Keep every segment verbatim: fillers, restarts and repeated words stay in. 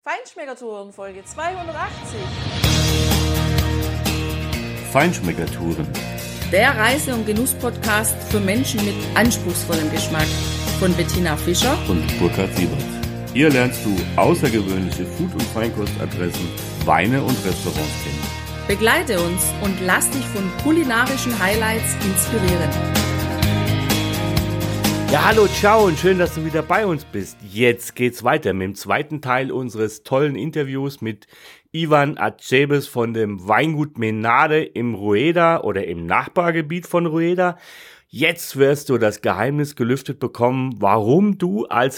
Feinschmeckertouren, Folge zweihundertachtzig. Feinschmeckertouren. Der Reise- und Genuss-Podcast für Menschen mit anspruchsvollem Geschmack. Von Bettina Fischer und Burkhard Siebert. Hier lernst du außergewöhnliche Food- und Feinkostadressen, Weine und Restaurants kennen. Begleite uns und lass dich von kulinarischen Highlights inspirieren. Ja, hallo, ciao und schön, dass du wieder bei uns bist. Jetzt geht's weiter mit dem zweiten Teil unseres tollen Interviews mit Ivan Acebes von dem Weingut Menade im Rueda oder im Nachbargebiet von Rueda. Jetzt wirst du das Geheimnis gelüftet bekommen, warum du als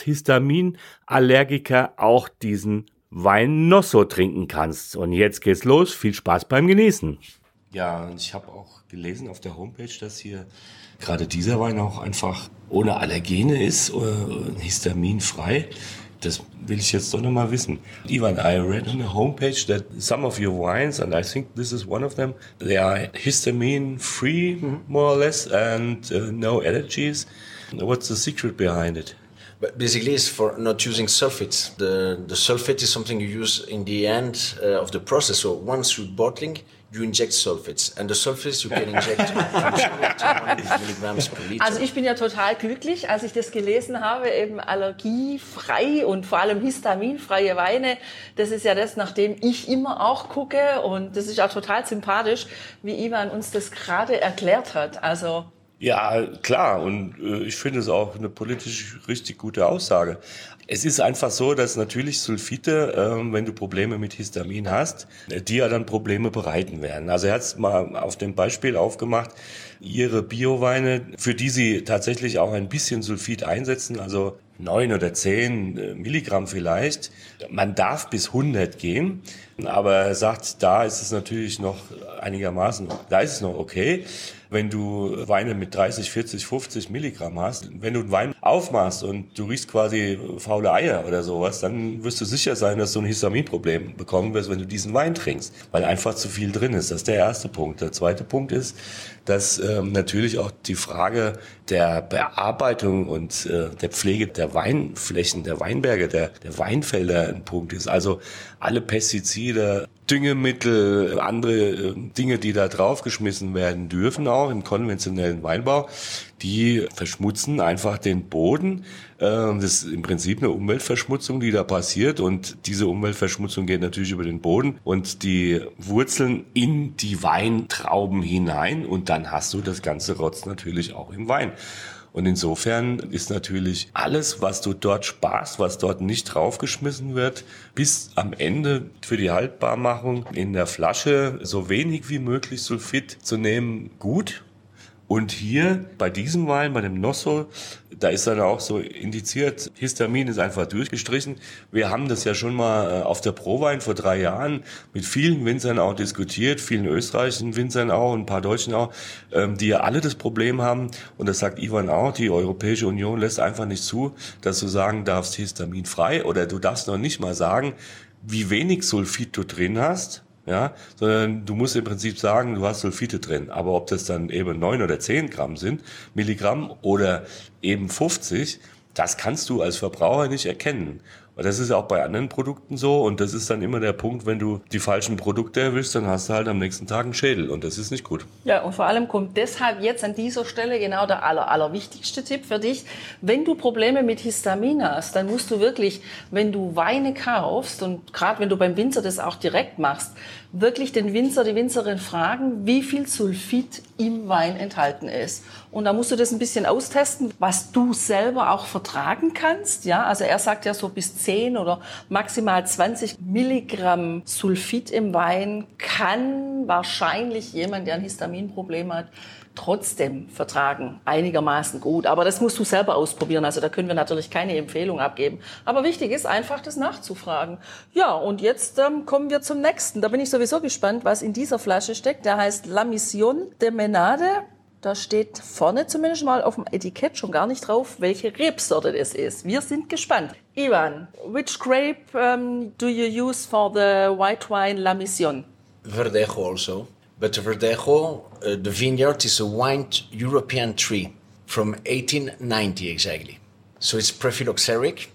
Histaminallergiker auch diesen Wein Nosso trinken kannst. Und jetzt geht's los. Viel Spaß beim Genießen. Ja, und ich habe auch gelesen auf der Homepage, dass hier gerade dieser Wein auch einfach ohne Allergene ist, äh, histaminfrei. Das will ich jetzt doch noch mal wissen. Ivan, I read on the homepage that some of your wines, and I think this is one of them, they are histamine-free, mm-hmm. more or less, and uh, no allergies. What's the secret behind it? But basically, it's for not using sulfates. The the sulfate is something you use in the end uh, of the process. So once you're bottling, you inject sulfates, and the sulfates you can inject from zero to one hundred milligrams per liter. Also ich bin ja total glücklich, als ich das gelesen habe, eben allergiefrei und vor allem histaminfreie Weine. Das ist ja das, nach dem ich immer auch gucke, und das ist auch total sympathisch, wie Ivan uns das gerade erklärt hat. Also ja, klar, und äh, ich finde es auch eine politisch richtig gute Aussage. Es ist einfach so, dass natürlich Sulfite, äh, wenn du Probleme mit Histamin hast, äh, die ja dann Probleme bereiten werden. Also er hat es mal auf dem Beispiel aufgemacht, ihre Bioweine, für die sie tatsächlich auch ein bisschen Sulfit einsetzen, also neun oder zehn Milligramm vielleicht. Man darf bis hundert gehen, aber er sagt, da ist es natürlich noch einigermaßen, da ist es noch okay. Wenn du Weine mit dreißig, vierzig, fünfzig Milligramm hast, wenn du einen Wein aufmachst und du riechst quasi faule Eier oder sowas, dann wirst du sicher sein, dass du ein Histaminproblem bekommen wirst, wenn du diesen Wein trinkst, weil einfach zu viel drin ist. Das ist der erste Punkt. Der zweite Punkt ist, dass ähm, natürlich auch die Frage der Bearbeitung und äh, der Pflege der Weinflächen, der Weinberge, der, der Weinfelder ein Punkt ist. Also alle Pestizide, Düngemittel, andere äh, Dinge, die da draufgeschmissen werden dürfen, auch im konventionellen Weinbau, die verschmutzen einfach den Boden. Das ist im Prinzip eine Umweltverschmutzung, die da passiert, und diese Umweltverschmutzung geht natürlich über den Boden und die Wurzeln in die Weintrauben hinein, und dann hast du das ganze Rotz natürlich auch im Wein. Und insofern ist natürlich alles, was du dort sparst, was dort nicht draufgeschmissen wird, bis am Ende für die Haltbarmachung in der Flasche so wenig wie möglich Sulfit zu nehmen, gut. Und hier bei diesem Wein, bei dem Nosso, da ist dann auch so indiziert, Histamin ist einfach durchgestrichen. Wir haben das ja schon mal auf der Prowein vor drei Jahren mit vielen Winzern auch diskutiert, vielen österreichischen Winzern auch und ein paar deutschen auch, die ja alle das Problem haben. Und das sagt Ivan auch, die Europäische Union lässt einfach nicht zu, dass du sagen darfst, histaminfrei, oder du darfst noch nicht mal sagen, wie wenig Sulfit du drin hast. Ja, sondern du musst im Prinzip sagen, du hast Sulfite drin. Aber ob das dann eben neun oder zehn Gramm sind, Milligramm, oder eben fünfzig, das kannst du als Verbraucher nicht erkennen. Und das ist auch bei anderen Produkten so, und das ist dann immer der Punkt, wenn du die falschen Produkte erwischst, dann hast du halt am nächsten Tag einen Schädel, und das ist nicht gut. Ja, und vor allem kommt deshalb jetzt an dieser Stelle genau der aller, allerwichtigste Tipp für dich. Wenn du Probleme mit Histamin hast, dann musst du wirklich, wenn du Weine kaufst, und gerade wenn du beim Winzer das auch direkt machst, wirklich den Winzer, die Winzerin fragen, wie viel Sulfit im Wein enthalten ist. Und da musst du das ein bisschen austesten, was du selber auch vertragen kannst. Ja, also er sagt ja so bis zehn oder maximal zwanzig Milligramm Sulfit im Wein kann wahrscheinlich jemand, der ein Histaminproblem hat, trotzdem vertragen, einigermaßen gut. Aber das musst du selber ausprobieren. Also da können wir natürlich keine Empfehlung abgeben. Aber wichtig ist einfach, das nachzufragen. Ja, und jetzt ähm, kommen wir zum nächsten. Da bin ich sowieso gespannt, was in dieser Flasche steckt. Der heißt La Mission de Menade. Da steht vorne zumindest mal auf dem Etikett schon gar nicht drauf, welche Rebsorte das ist. Wir sind gespannt. Ivan, which grape um, do you use for the white wine La Mission? Verdejo also. But Verdejo, uh, the vineyard is a white European tree from eighteen ninety exactly. So it's prephyloxeric.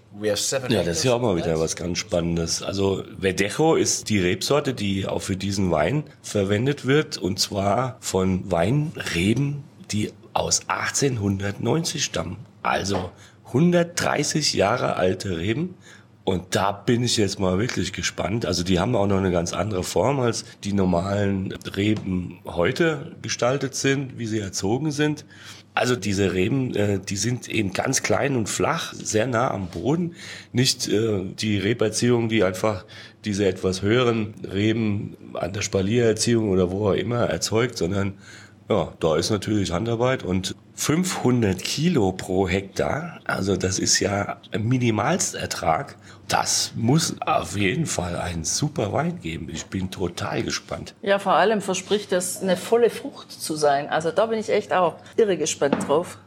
We have seven Ja, das ist ja auch mal wieder was ganz Spannendes. Also Verdejo ist die Rebsorte, die auch für diesen Wein verwendet wird, und zwar von Weinreben, die aus achtzehnhundertneunzig stammen. Also hundertdreißig Jahre alte Reben. Und da bin ich jetzt mal wirklich gespannt. Also die haben auch noch eine ganz andere Form, als die normalen Reben heute gestaltet sind, wie sie erzogen sind. Also diese Reben, äh, die sind eben ganz klein und flach, sehr nah am Boden. Nicht äh, die Reberziehung, die einfach diese etwas höheren Reben an der Spaliererziehung oder wo auch immer erzeugt, sondern ja, da ist natürlich Handarbeit. Und fünfhundert Kilo pro Hektar, also das ist ja ein Minimalstertrag. Das muss auf jeden Fall einen super Wein geben. Ich bin total gespannt. Ja, vor allem verspricht das eine volle Frucht zu sein. Also da bin ich echt auch irre gespannt drauf.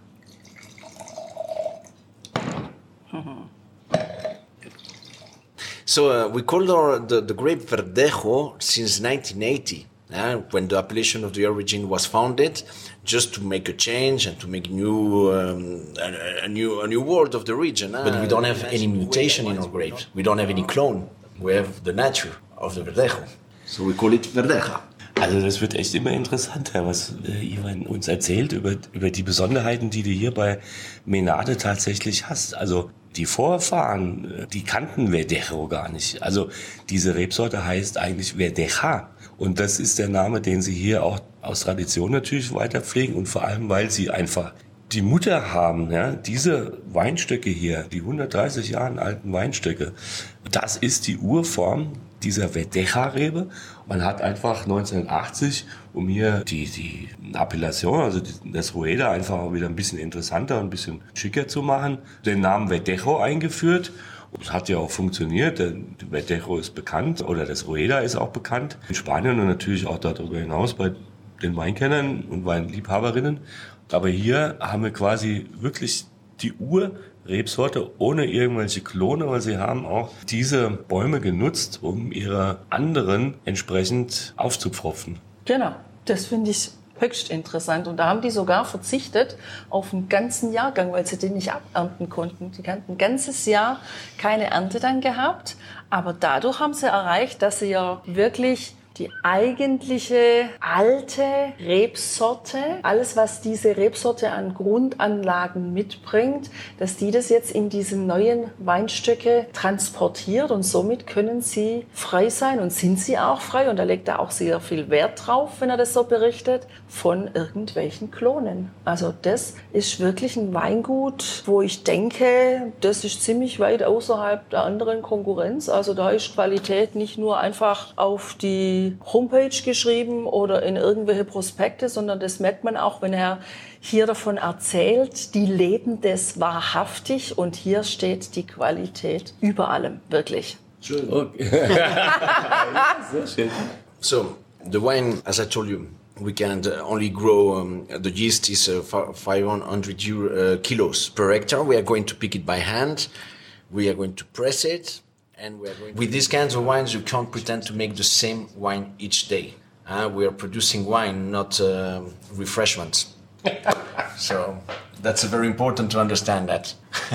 So uh, we called our, the, the grape Verdejo since nineteen eighty. Uh, when the appellation of the origin was founded, just to make a change and to make new um, a, a new a new world of the region. Uh, but we don't have any mutation in our grapes. We don't have any clone. We have the nature of the Verdejo. So we call it Verdeja. Also das wird echt immer interessanter, was äh, Ivan uns erzählt über, über die Besonderheiten, die du hier bei Menade tatsächlich hast. Also die Vorfahren, die kannten Verdejo gar nicht. Also diese Rebsorte heißt eigentlich Verdeja. Und das ist der Name, den sie hier auch aus Tradition natürlich weiter pflegen. Und vor allem, weil sie einfach die Mutter haben, ja, diese Weinstöcke hier, die hundertdreißig Jahre alten Weinstöcke, das ist die Urform dieser Verdeja-Rebe. Man hat einfach neunzehnhundertachtzig, um hier die, die Appellation, also die, das Rueda einfach auch wieder ein bisschen interessanter und ein bisschen schicker zu machen, den Namen Verdejo eingeführt. Das hat ja auch funktioniert, der Verdejo ist bekannt oder das Rueda ist auch bekannt in Spanien und natürlich auch darüber hinaus bei den Weinkennern und Weinliebhaberinnen. Aber hier haben wir quasi wirklich die Urrebsorte ohne irgendwelche Klone, weil sie haben auch diese Bäume genutzt, um ihre anderen entsprechend aufzupfropfen. Genau, das finde ich höchst interessant. Und da haben die sogar verzichtet auf einen ganzen Jahrgang, weil sie den nicht abernten konnten. Die hatten ein ganzes Jahr keine Ernte dann gehabt. Aber dadurch haben sie erreicht, dass sie ja wirklich die eigentliche alte Rebsorte, alles was diese Rebsorte an Grundanlagen mitbringt, dass die das jetzt in diese neuen Weinstöcke transportiert und somit können sie frei sein und sind sie auch frei und da legt er auch sehr viel Wert drauf, wenn er das so berichtet, von irgendwelchen Klonen. Also das ist wirklich ein Weingut, wo ich denke, das ist ziemlich weit außerhalb der anderen Konkurrenz. Also da ist Qualität nicht nur einfach auf die Homepage geschrieben oder in irgendwelche Prospekte, sondern das merkt man auch, wenn er hier davon erzählt, die leben das wahrhaftig und hier steht die Qualität über allem, wirklich. Okay. Sehr schön. So, the wine, as I told you, we can only grow, um, the yeast is uh, five hundred Euro, uh, kilos per hectare. We are going to pick it by hand. We are going to press it. And we are going with these kinds of wines, you can't pretend to make the same wine each day. Uh, we are producing wine, not uh, refreshments. So that's very important to understand that.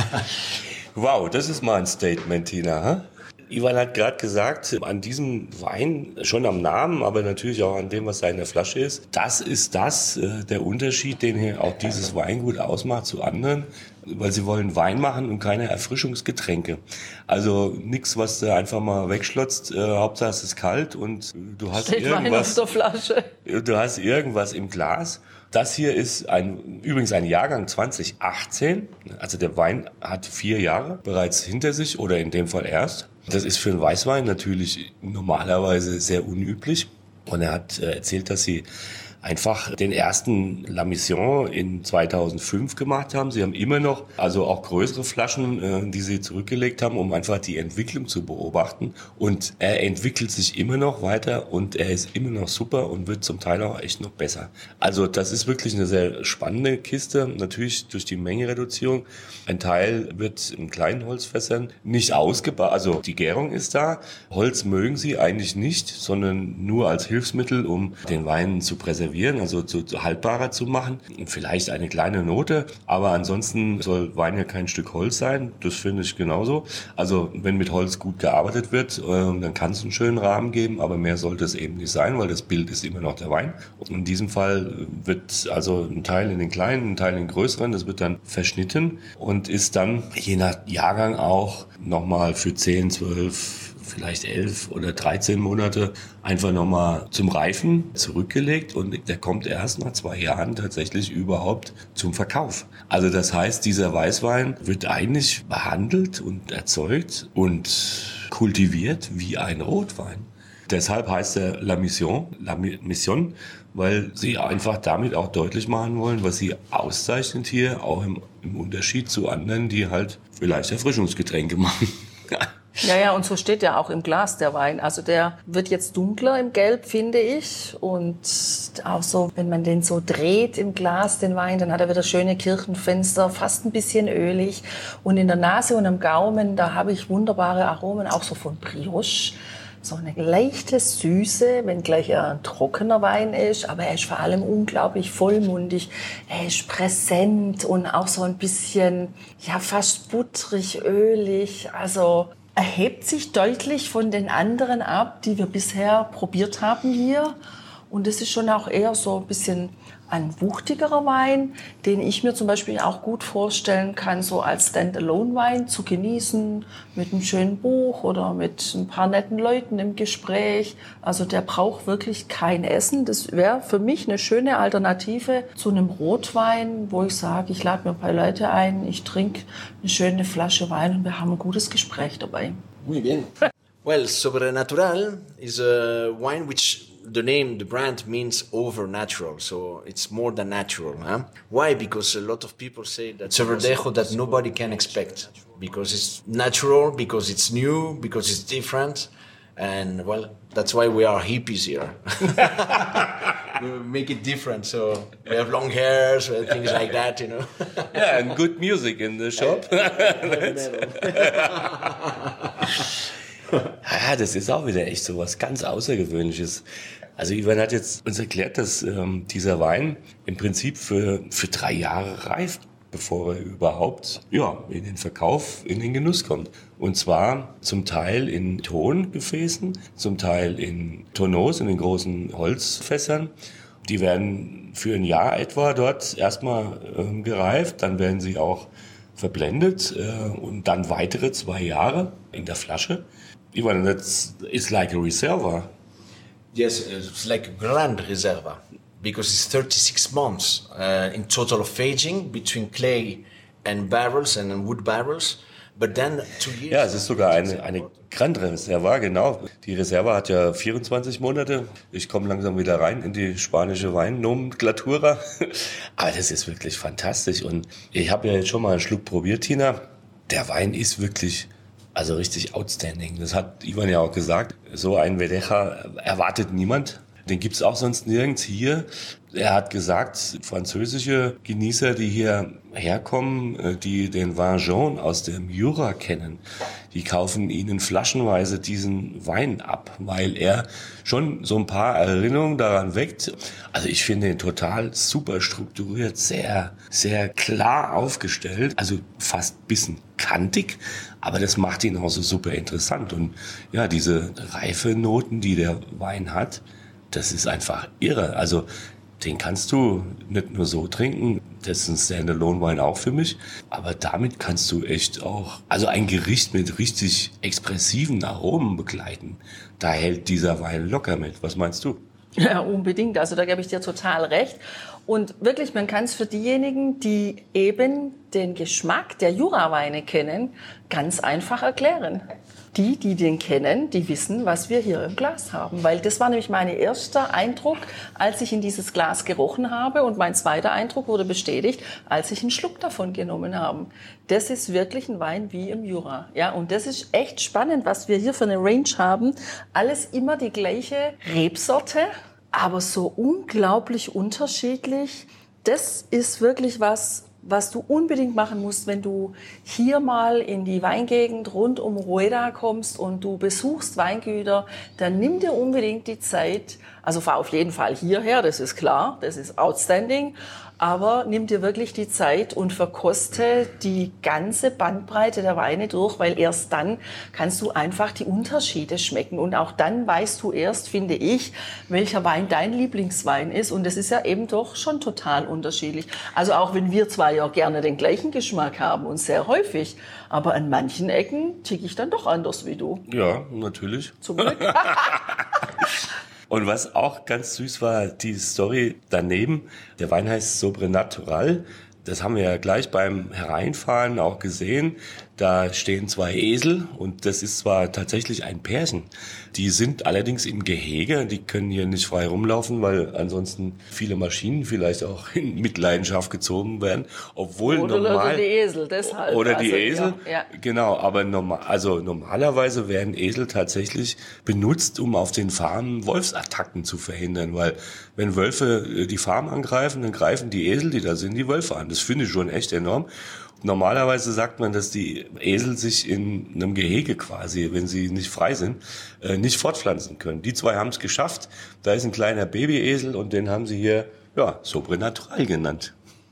Wow, das ist mal ein Statement, Tina. Huh? Ivan hat gerade gesagt, an diesem Wein, schon am Namen, aber natürlich auch an dem, was da in der Flasche ist, das ist das, äh, der Unterschied, den hier auch dieses Weingut ausmacht zu anderen, weil sie wollen Wein machen und keine Erfrischungsgetränke. Also nichts, was du einfach mal wegschlotzt, äh, Hauptsache es ist kalt und du hast Steht irgendwas, Wein auf der Flasche. Du hast irgendwas im Glas. Das hier ist ein, übrigens ein Jahrgang zwanzig achtzehn, also der Wein hat vier Jahre bereits hinter sich oder in dem Fall erst. Das ist für einen Weißwein natürlich normalerweise sehr unüblich. Und er hat erzählt, dass sie einfach den ersten La Mission in zweitausendfünf gemacht haben. Sie haben immer noch, also auch größere Flaschen, äh, die sie zurückgelegt haben, um einfach die Entwicklung zu beobachten. Und er entwickelt sich immer noch weiter und er ist immer noch super und wird zum Teil auch echt noch besser. Also das ist wirklich eine sehr spannende Kiste. Natürlich durch die Mengenreduzierung. Ein Teil wird in kleinen Holzfässern nicht ausgebaut. Also die Gärung ist da. Holz mögen sie eigentlich nicht, sondern nur als Hilfsmittel, um den Wein zu präsentieren. konservieren, also zu, zu haltbarer zu machen. Vielleicht eine kleine Note, aber ansonsten soll Wein ja kein Stück Holz sein. Das finde ich genauso. Also wenn mit Holz gut gearbeitet wird, äh, dann kann es einen schönen Rahmen geben, aber mehr sollte es eben nicht sein, weil das Bild ist immer noch der Wein. Und in diesem Fall wird also ein Teil in den kleinen, ein Teil in den größeren, das wird dann verschnitten und ist dann je nach Jahrgang auch nochmal für zehn, zwölf, vielleicht elf oder dreizehn Monate einfach nochmal zum Reifen zurückgelegt und der kommt erst nach zwei Jahren tatsächlich überhaupt zum Verkauf. Also das heißt, dieser Weißwein wird eigentlich behandelt und erzeugt und kultiviert wie ein Rotwein. Deshalb heißt er La Mission, La Mission, weil sie einfach damit auch deutlich machen wollen, was sie auszeichnet hier, auch im, im Unterschied zu anderen, die halt vielleicht Erfrischungsgetränke machen. Ja, ja, und so steht ja auch im Glas der Wein. Also der wird jetzt dunkler im Gelb, finde ich. Und auch so, wenn man den so dreht im Glas, den Wein, dann hat er wieder schöne Kirchenfenster, fast ein bisschen ölig. Und in der Nase und am Gaumen, da habe ich wunderbare Aromen, auch so von Brioche. So eine leichte Süße, wenngleich er ein trockener Wein ist, aber er ist vor allem unglaublich vollmundig. Er ist präsent und auch so ein bisschen, ja, fast butterig, ölig. Also er hebt sich deutlich von den anderen ab, die wir bisher probiert haben hier. Und es ist schon auch eher so ein bisschen ein wuchtigerer Wein, den ich mir zum Beispiel auch gut vorstellen kann, so als Standalone-Wein zu genießen, mit einem schönen Buch oder mit ein paar netten Leuten im Gespräch. Also der braucht wirklich kein Essen. Das wäre für mich eine schöne Alternative zu einem Rotwein, wo ich sage, ich lade mir ein paar Leute ein, ich trinke eine schöne Flasche Wein und wir haben ein gutes Gespräch dabei. Muy bien. Well, Sobrenatural is a wine which the name, the brand means overnatural, so it's more than natural. Huh? Why? Because a lot of people say that it's a verdejo that nobody can expect, because it's natural, because it's new, because it's different, and well, that's why we are hippies here. We make it different, so we have long hairs, things like that, you know. Yeah, and good music in the shop. Ja, das ist auch wieder echt so was ganz Außergewöhnliches. Also Ivan hat jetzt uns erklärt, dass ähm, dieser Wein im Prinzip für, für drei Jahre reift, bevor er überhaupt ja, in den Verkauf, in den Genuss kommt. Und zwar zum Teil in Tongefäßen, zum Teil in Tonneaus, in den großen Holzfässern. Die werden für ein Jahr etwa dort erstmal ähm, gereift, dann werden sie auch verblendet äh, und dann weitere zwei Jahre in der Flasche. Ivan, that's it's like a reserva. Yes, it's like a grand reserva because it's thirty-six months uh, in total of aging between clay and barrels and wood barrels. But then two years. Ja, es ist sogar eine, eine Grand Reserva, genau. Die Reserva hat ja vierundzwanzig Monate. Ich komme langsam wieder rein in die spanische Weinnomenklatura. Aber das ist wirklich fantastisch. Und ich habe ja jetzt schon mal einen Schluck probiert, Tina. Der Wein ist wirklich, also richtig outstanding. Das hat Ivan ja auch gesagt. So einen Verdejo erwartet niemand. Den gibt's auch sonst nirgends hier. Er hat gesagt, französische Genießer, die hier herkommen, die den Vin jaune aus dem Jura kennen, die kaufen ihnen flaschenweise diesen Wein ab, weil er schon so ein paar Erinnerungen daran weckt. Also ich finde ihn total super strukturiert, sehr, sehr klar aufgestellt, also fast ein bisschen kantig, aber das macht ihn auch so super interessant. Und ja, diese Reifenoten, die der Wein hat, das ist einfach irre. Also den kannst du nicht nur so trinken, das ist ein Standalone-Wein auch für mich, aber damit kannst du echt auch, also ein Gericht mit richtig expressiven Aromen begleiten. Da hält dieser Wein locker mit. Was meinst du? Ja, unbedingt. Also da gebe ich dir total recht. Und wirklich, man kann es für diejenigen, die eben den Geschmack der Jura-Weine kennen, ganz einfach erklären. Die, die den kennen, die wissen, was wir hier im Glas haben. Weil das war nämlich mein erster Eindruck, als ich in dieses Glas gerochen habe. Und mein zweiter Eindruck wurde bestätigt, als ich einen Schluck davon genommen habe. Das ist wirklich ein Wein wie im Jura. Ja, und das ist echt spannend, was wir hier für eine Range haben. Alles immer die gleiche Rebsorte, aber so unglaublich unterschiedlich. Das ist wirklich was, was du unbedingt machen musst, wenn du hier mal in die Weingegend rund um Rueda kommst und du besuchst Weingüter, dann nimm dir unbedingt die Zeit, Also fahr auf jeden Fall hierher, das ist klar, das ist outstanding. Aber nimm dir wirklich die Zeit und verkoste die ganze Bandbreite der Weine durch, weil erst dann kannst du einfach die Unterschiede schmecken. Und auch dann weißt du erst, finde ich, welcher Wein dein Lieblingswein ist. Und das ist ja eben doch schon total unterschiedlich. Also auch wenn wir zwar ja gerne den gleichen Geschmack haben und sehr häufig, aber an manchen Ecken ticke ich dann doch anders wie du. Ja, natürlich. Zum Glück. Und was auch ganz süß war, die Story daneben, der Wein heißt Sobrenatural. Das haben wir ja gleich beim Hereinfahren auch gesehen. Da stehen zwei Esel und das ist zwar tatsächlich ein Pärchen. Die sind allerdings im Gehege, die können hier nicht frei rumlaufen, weil ansonsten viele Maschinen vielleicht auch in Mitleidenschaft gezogen werden. Obwohl oder, normal, oder die Esel, deshalb. Oder die also, Esel, ja, ja. Genau. Aber normal, also normalerweise werden Esel tatsächlich benutzt, um auf den Farmen Wolfsattacken zu verhindern, weil wenn Wölfe die Farm angreifen, dann greifen die Esel, die da sind, die Wölfe an. Das finde ich schon echt enorm. Normalerweise sagt man, dass die Esel sich in einem Gehege quasi, wenn sie nicht frei sind, nicht fortpflanzen können. Die zwei haben es geschafft. Da ist ein kleiner Babyesel und den haben sie hier, ja, Sobrenatural genannt.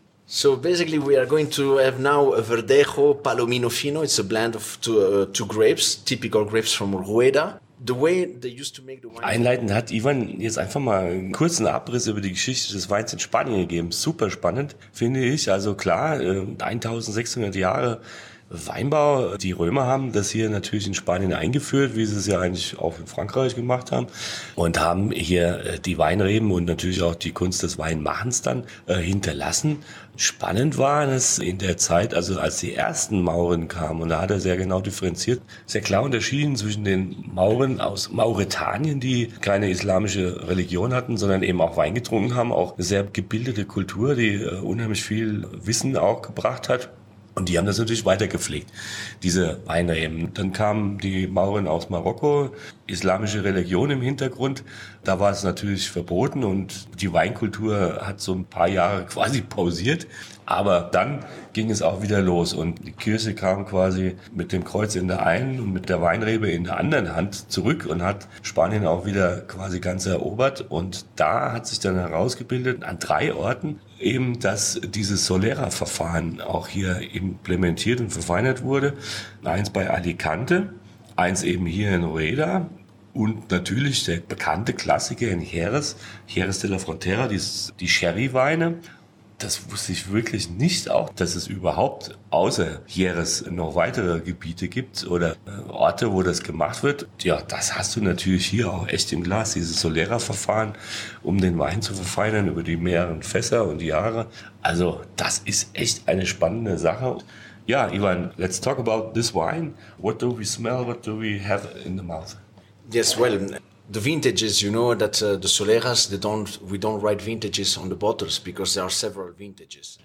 So basically we are going to have now a Verdejo Palomino Fino. It's a blend of two, uh, two grapes, typical grapes from Rueda. The way they used to make the wine. Einleitend hat Ivan jetzt einfach mal einen kurzen Abriss über die Geschichte des Weins in Spanien gegeben. Super spannend, finde ich. Also klar, eintausendsechshundert Jahre Weinbau. Die Römer haben das hier natürlich in Spanien eingeführt, wie sie es ja eigentlich auch in Frankreich gemacht haben. Und haben hier die Weinreben und natürlich auch die Kunst des Weinmachens dann äh, hinterlassen. Spannend war es in der Zeit, also als die ersten Mauren kamen, und da hat er sehr genau differenziert, sehr klar unterschieden zwischen den Mauren aus Mauretanien, die keine islamische Religion hatten, sondern eben auch Wein getrunken haben, auch eine sehr gebildete Kultur, die äh, unheimlich viel Wissen auch gebracht hat. Und die haben das natürlich weiter gepflegt, diese Weinreben. Dann kamen die Mauren aus Marokko, islamische Religion im Hintergrund. Da war es natürlich verboten und die Weinkultur hat so ein paar Jahre quasi pausiert. Aber dann ging es auch wieder los und die Kirche kam quasi mit dem Kreuz in der einen und mit der Weinrebe in der anderen Hand zurück und hat Spanien auch wieder quasi ganz erobert. Und da hat sich dann herausgebildet an drei Orten eben, dass dieses Solera-Verfahren auch hier implementiert und verfeinert wurde. Eins bei Alicante, eins eben hier in Rueda und natürlich der bekannte Klassiker in Jerez, Jerez de la Frontera, die, die Sherry-Weine. Das wusste ich wirklich nicht auch, dass es überhaupt außer Jerez noch weitere Gebiete gibt oder Orte, wo das gemacht wird. Ja, das hast du natürlich hier auch echt im Glas, dieses Solera-Verfahren, um den Wein zu verfeinern über die mehreren Fässer und Jahre. Also das ist echt eine spannende Sache. Ja, Ivan, let's talk about this wine. What do we smell? What do we have in the mouth? Yes, well, the vintages, you know that uh, the Soleras, they don't, we don't write vintages on the bottles because there are several vintages.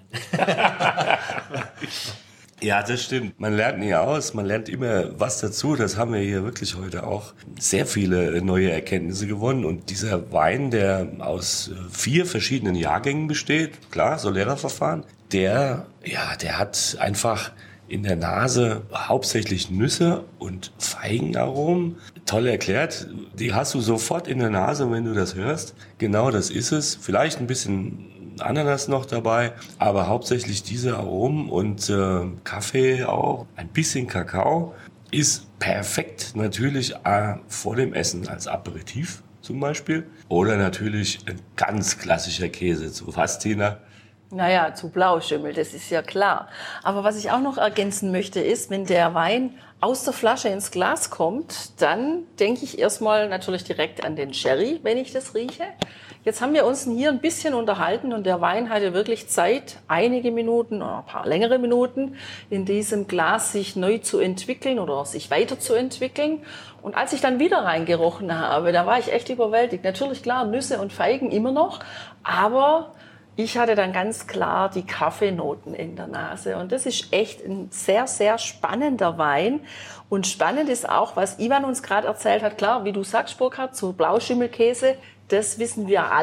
Ja, das stimmt. Man lernt nie aus, man lernt immer was dazu. Das haben wir hier wirklich heute auch sehr viele neue Erkenntnisse gewonnen. Und dieser Wein, der aus vier verschiedenen Jahrgängen besteht, klar, Solera-Verfahren, der, ja, der hat einfach in der Nase hauptsächlich Nüsse und Feigenaromen. Toll erklärt. Die hast du sofort in der Nase, wenn du das hörst. Genau, das ist es. Vielleicht ein bisschen Ananas noch dabei, aber hauptsächlich diese Aromen und äh, Kaffee auch, ein bisschen Kakao. Ist perfekt natürlich äh, vor dem Essen als Aperitif zum Beispiel. Oder natürlich ein ganz klassischer Käse. Zu was, Tina? Naja, zu Blauschimmel, das ist ja klar. Aber was ich auch noch ergänzen möchte, ist, wenn der Wein aus der Flasche ins Glas kommt, dann denke ich erstmal natürlich direkt an den Sherry, wenn ich das rieche. Jetzt haben wir uns hier ein bisschen unterhalten und der Wein hatte wirklich Zeit, einige Minuten oder ein paar längere Minuten in diesem Glas sich neu zu entwickeln oder sich weiterzuentwickeln. Und als ich dann wieder reingerochen habe, da war ich echt überwältigt. Natürlich, klar, Nüsse und Feigen immer noch, aber ich hatte dann ganz klar die Kaffeenoten in der Nase. Und das ist echt ein sehr, sehr spannender Wein. Und spannend ist auch, was Ivan uns gerade erzählt hat. Klar, wie du sagst, Burkhard, so Blauschimmelkäse, das wissen wir alle.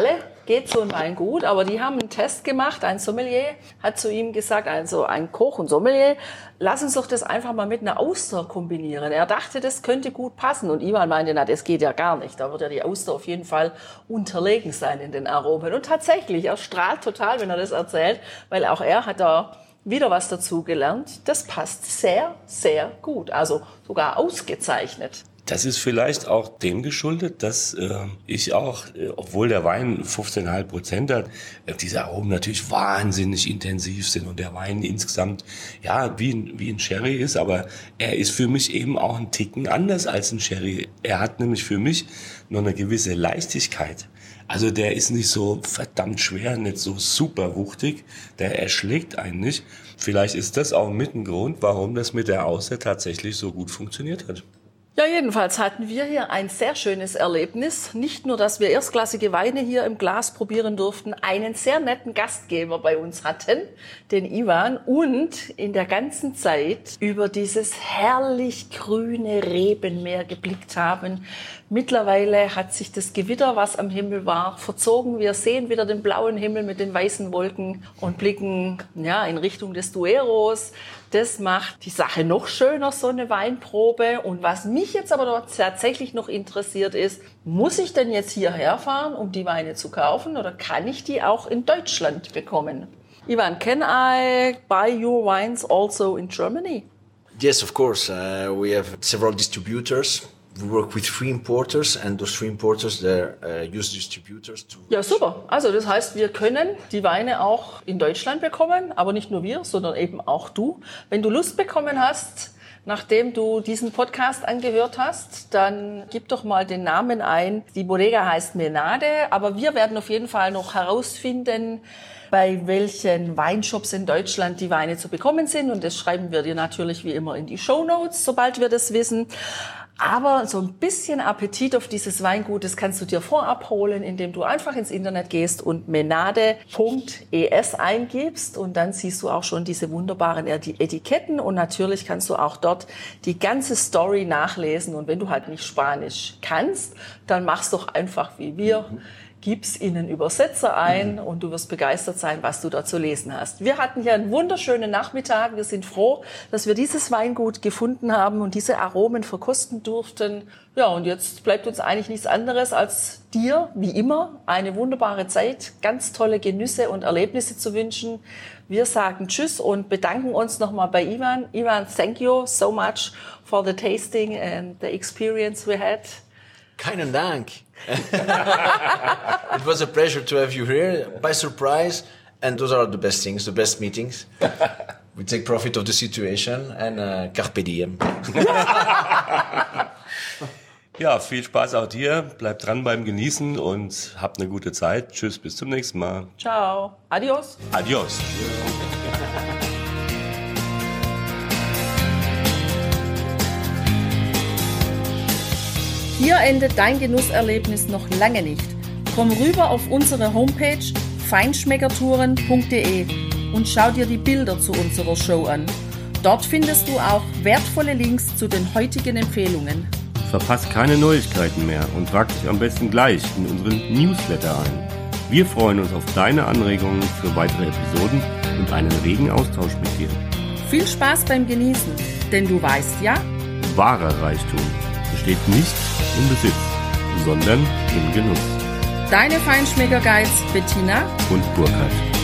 geht so ein Wein gut. Aber die haben einen Test gemacht. Ein Sommelier hat zu ihm gesagt, also ein Koch und Sommelier, lass uns doch das einfach mal mit einer Auster kombinieren. Er dachte, das könnte gut passen. Und Ivan meinte, na, das geht ja gar nicht. Da wird ja die Auster auf jeden Fall unterlegen sein in den Aromen. Und tatsächlich, er strahlt total, wenn er das erzählt, weil auch er hat da wieder was dazu gelernt. Das passt sehr, sehr gut. Also sogar ausgezeichnet. Das ist vielleicht auch dem geschuldet, dass äh, ich auch, äh, obwohl der Wein fünfzehn Komma fünf Prozent hat, äh, diese Aromen natürlich wahnsinnig intensiv sind und der Wein insgesamt, ja, wie ein, wie ein Sherry ist, aber er ist für mich eben auch ein Ticken anders als ein Sherry. Er hat nämlich für mich noch eine gewisse Leichtigkeit. Also der ist nicht so verdammt schwer, nicht so super wuchtig, der erschlägt einen nicht. Vielleicht ist das auch mit ein Grund, warum das mit der Auster tatsächlich so gut funktioniert hat. Ja, jedenfalls hatten wir hier ein sehr schönes Erlebnis. Nicht nur, dass wir erstklassige Weine hier im Glas probieren durften, einen sehr netten Gastgeber bei uns hatten, den Ivan, und in der ganzen Zeit über dieses herrlich grüne Rebenmeer geblickt haben. Mittlerweile hat sich das Gewitter, was am Himmel war, verzogen. Wir sehen wieder den blauen Himmel mit den weißen Wolken und blicken ja in Richtung des Dueros. Das macht die Sache noch schöner, so eine Weinprobe. Und was mich jetzt aber dort tatsächlich noch interessiert ist, muss ich denn jetzt hierher fahren, um die Weine zu kaufen, oder kann ich die auch in Deutschland bekommen? Ivan, can I buy your wines also in Germany? Yes, of course. Uh, we have several distributors. We work with three importers, and those three importers they uh, use distributors to. Ja, super. Also das heißt, wir können die Weine auch in Deutschland bekommen, aber nicht nur wir, sondern eben auch du. Wenn du Lust bekommen hast, nachdem du diesen Podcast angehört hast, dann gib doch mal den Namen ein. Die Bodega heißt Menade, aber wir werden auf jeden Fall noch herausfinden, bei welchen Weinshops in Deutschland die Weine zu bekommen sind. Und das schreiben wir dir natürlich wie immer in die Shownotes, sobald wir das wissen. Aber so ein bisschen Appetit auf dieses Weingut, das kannst du dir vorab holen, indem du einfach ins Internet gehst und menade punkt e s eingibst. Und dann siehst du auch schon diese wunderbaren Etiketten. Und natürlich kannst du auch dort die ganze Story nachlesen. Und wenn du halt nicht Spanisch kannst, dann machst doch einfach wie wir. Gib's ihnen Übersetzer ein und du wirst begeistert sein, was du da zu lesen hast. Wir hatten hier einen wunderschönen Nachmittag. Wir sind froh, dass wir dieses Weingut gefunden haben und diese Aromen verkosten durften. Ja, und jetzt bleibt uns eigentlich nichts anderes, als dir, wie immer, eine wunderbare Zeit, ganz tolle Genüsse und Erlebnisse zu wünschen. Wir sagen Tschüss und bedanken uns nochmal bei Ivan. Ivan, thank you so much for the tasting and the experience we had. Keinen Dank. It was a pleasure to have you here by surprise, and those are the best things, the best meetings. We take profit of the situation and uh, carpe diem. Ja, viel Spaß auch dir. Bleib dran beim Genießen und habt eine gute Zeit. Tschüss, bis zum nächsten Mal. Ciao. Adios. Adios. Hier endet dein Genusserlebnis noch lange nicht. Komm rüber auf unsere Homepage feinschmeckertouren punkt de und schau dir die Bilder zu unserer Show an. Dort findest du auch wertvolle Links zu den heutigen Empfehlungen. Verpasst keine Neuigkeiten mehr und trag dich am besten gleich in unseren Newsletter ein. Wir freuen uns auf deine Anregungen für weitere Episoden und einen regen Austausch mit dir. Viel Spaß beim Genießen, denn du weißt ja, wahrer Reichtum besteht nicht im Besitz, sondern im Genuss. Deine Feinschmecker-Guides Bettina und Burkhard.